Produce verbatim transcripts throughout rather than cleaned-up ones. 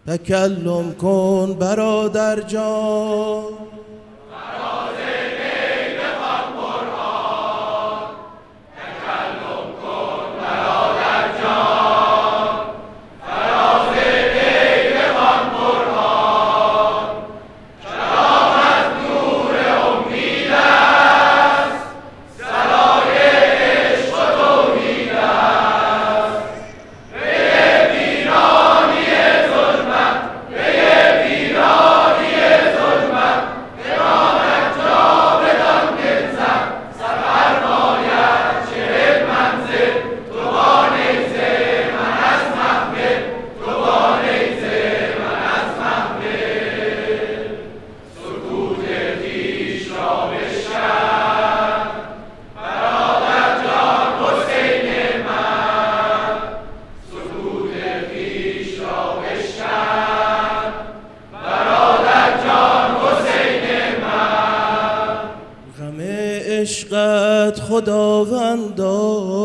تکلم کن برادر جان، فراز لیل خوان قرآن. تکلم کن برادر جان، فراز لیل خوان قرآن. شرافت نور امید است، صلای عشق و توحید است. پی ویرانی ظلمت، پی ویرانی ظلمت، امامت جاودان بنزد. سفر باید چهل منزل، تو با نیزه من از محمل، تو با نیزه من از محمل. سکوت خویش را بشکن برادر جان حسین من. سکوت خویش را بشکن برادر جان حسین من. غم عشقت خداوندا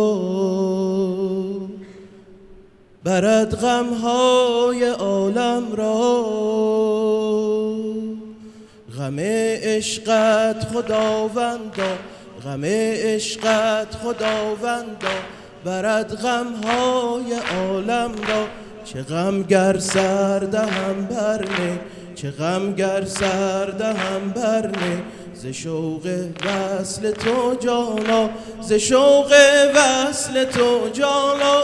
برد غمهای عالم را. غم عشقت خداوندا، غم عشقت خداوندا برد غمهای عالم را. چه غم گر سر دهم برنه، چه غم گر سر دهم برنه، ز شوق وصل تو جانا، ز شوق وصل تو جانا.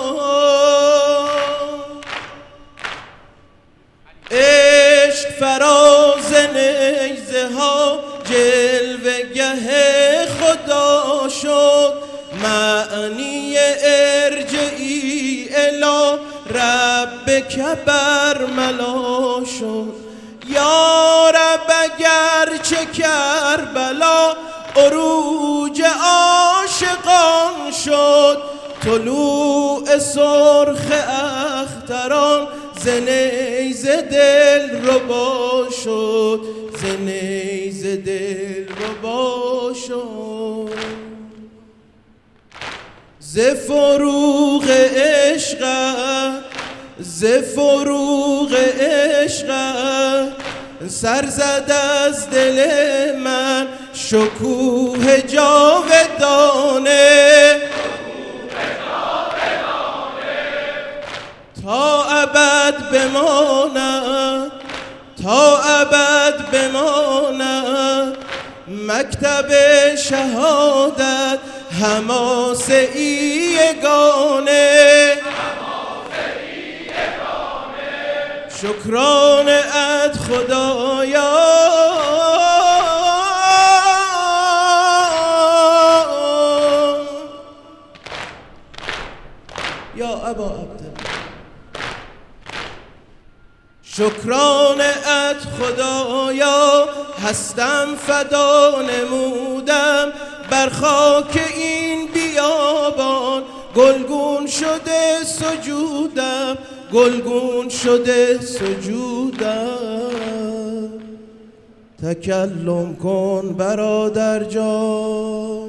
عشق فراز نیزه ها جلوه گه خدا شد، معنی ارجعی الی ربک برملا شد. یا رب اگر چه کربلا عروج عاشقان شد، طلوع سرخ اختران ز نیزه دل ربا شد، ز نیزه دل ربا شد. ز فروغ عشقت، ز فروغ عشقت سر زد از دل من شکوه جاودانه. تا ابد بماند، تا ابد بماند مکتب شهادت حماسه‌ای یگانه. شکرانه ات خدایا، یا ابا عبدالله. شکرانه ات خدایا، هستم فدا نمودم بر خاک این بیابان. گلگون شده سجودم، گلگون شده سجودم. تکلم کن برادر جان.